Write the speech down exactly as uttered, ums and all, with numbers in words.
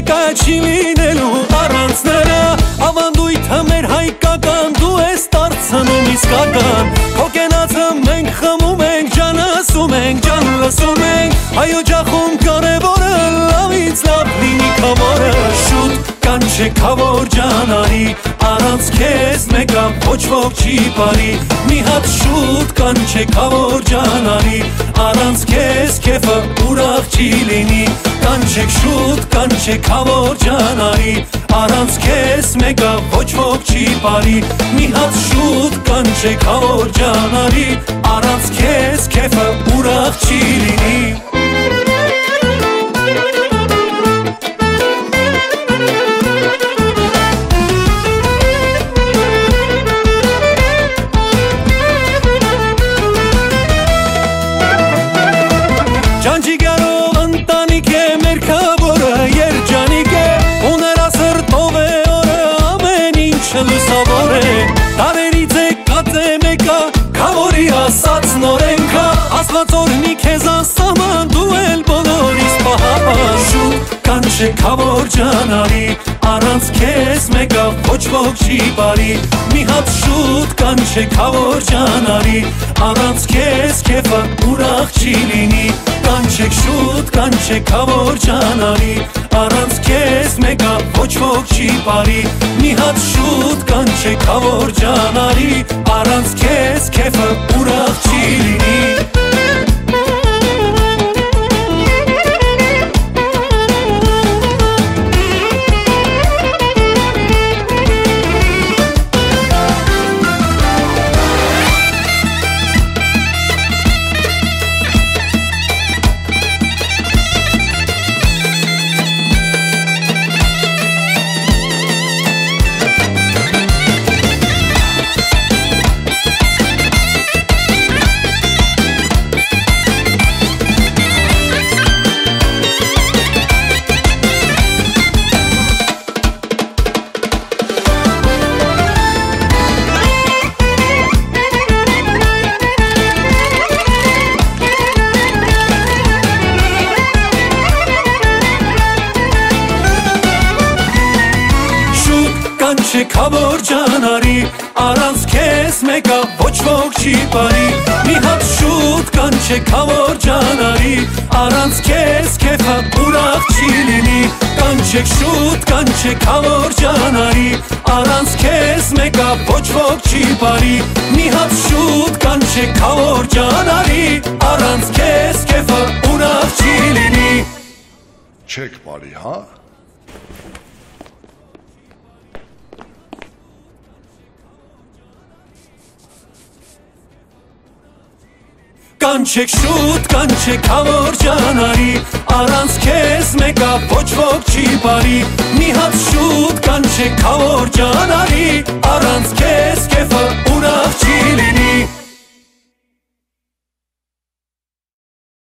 մեկա չի լինելու առանց նրա ավանդույթը մեր հայկական դու ես դարձնում իսկական քո կենացը մենք խմում ենք ջան ասում ենք ջան լսում ենք հայ օջախում կարևորը լավից լավ լինի քամորը շուտ կանչե քավոր ջան արի առանց քեզ մեկա ոչ ոք չի բարի մի հատ շուտ կանչե քավոր ջան արի առանց քեզ քեֆը ուրախ չի լինի կանչեք շուտ կանչե քավոր ջան արի առանց քեզ մեկա ոչ ոք չի բարի մի հատ շուտ կանչե քավոր ջան արի առանց քեզ քեֆը ուրախ չի լինի Ջանջիգարով ընտանիք է մեր քավորը երջանիկ է ու նրա սրտով է օրը ամեն ինչը լուսավոր է տարերից է կած է մեկա քավորի ասած նորենքա ասված օրհնի քեզ անսահման դու էլ բոլորիս պահապան շուտ կանչե քավոր ջան արի առանց քեզ մեկա ոչ ոք չի բարի մի հատ շուտ կանչե քավոր ջան արի առանց քեզ քեֆը ուրախ չի լինի կանչեք շուտ կանչեք քավոր ջան արի առանց քեզ մեկա ոչ ոք չի բարի մի հատ շուտ կանչեք քավոր ջան արի առանց քեզ քեֆը ուրախ չի լինի կանչե քավոր ջան արի առանց քեզ մեկա ոչ ոք չի բարի մի հատ շուտ կանչե քավոր ջան արի առանց քեզ քեֆը ուրախ չի լինի կանչեք շուտ կանչե քավոր ջան արի առանց քեզ մեկա ոչ ոք չի բարի մի հատ շուտ կանչե քավոր ջան արի առանց քեզ քեֆը ուրախ չի լինի Չեք բարի հա Կանչեք շուտ, կանչեք քավոր ջան արի առանց քեզ մեկա ոչ ոք չի բարի մի հատ շուտ կանչեք քավոր ջան արի առանց քեզ քեֆը ուրախ չի լինի